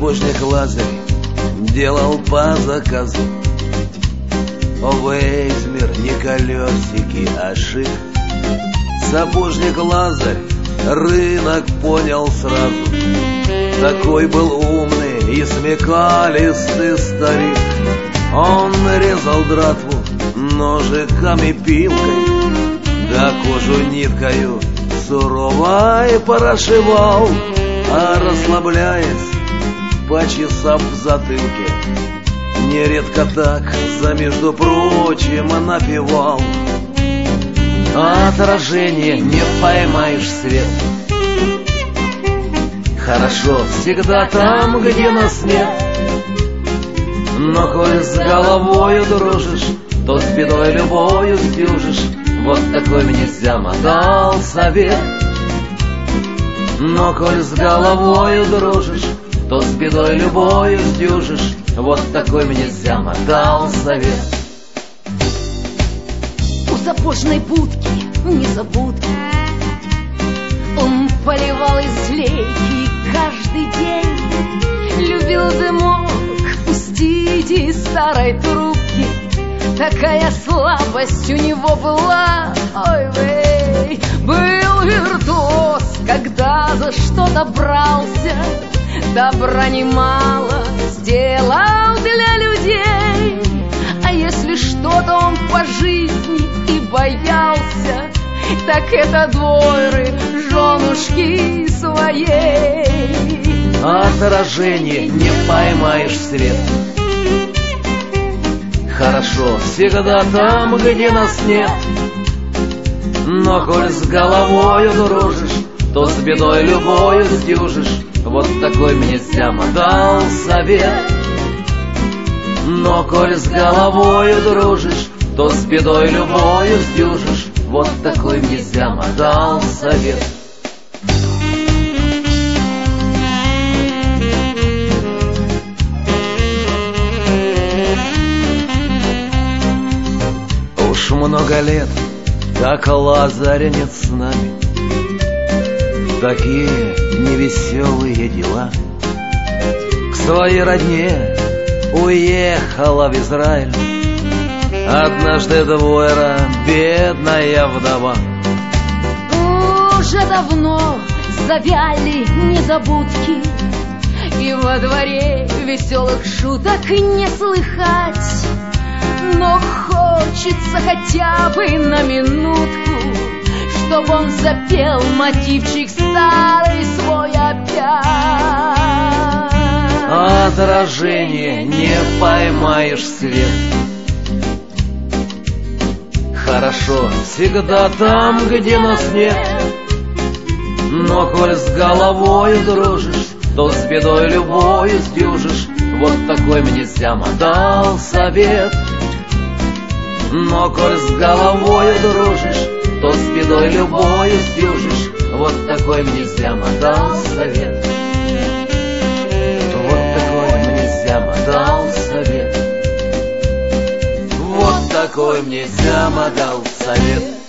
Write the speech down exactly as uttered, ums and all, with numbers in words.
Сапожник Лазарь делал по заказу весь мир, не колесики, а шик. Сапожник Лазарь рынок понял сразу. Такой был умный и смекалистый старик. Он резал дратву ножиками, пилкой, да кожу ниткою суровой порошивал, а расслабляясь, почесав в затылке, нередко так за между прочим напевал: отражение не поймаешь свет. Хорошо всегда там, где нас нет. Но коль с головою дружишь, то с бедой любою сдюжишь. Вот такой мне Зяма дал совет. Но коль с головою дружишь, то с бедой любою сдюжишь. Вот такой мне Зяма дал совет. У сапожной будки незабудки он поливал из лейки каждый день. Любил дымок пустить из старой трубки. Такая слабость у него была, ой-вей. Был виртуоз, когда за что-то брался, добра немало сделал для людей. А если что-то он по жизни и боялся, так это двойры женушки своей. Отражение не поймаешь свет. Хорошо всегда там, где нас нет. Но коль с головою дружишь, то с бедой любою сдюжишь. Вот такой мне Зяма дал совет. Но коль с головою дружишь, то с бедой любою сдюжишь. Вот такой мне Зяма дал совет. Уж много лет, как Лазарь нет с нами. Такие невеселые дела. К своей родне уехала в Израиль однажды двойра, бедная вдова. Уже давно завяли незабудки, и во дворе веселых шуток не слыхать. Но хочется хотя бы на минутку, чтоб он запел мотивчик старый свой опять. Отражение не поймаешь свет. Хорошо всегда там, где нас нет. Но коль с головою дружишь, то с бедой любою сдюжишь. Вот такой мне Зяма дал совет. Но коль с головою дружишь, то с бедой любою сдюжишь. Вот такой мне Зяма дал совет. Вот такой мне Зяма дал совет. Вот такой мне Зяма дал совет.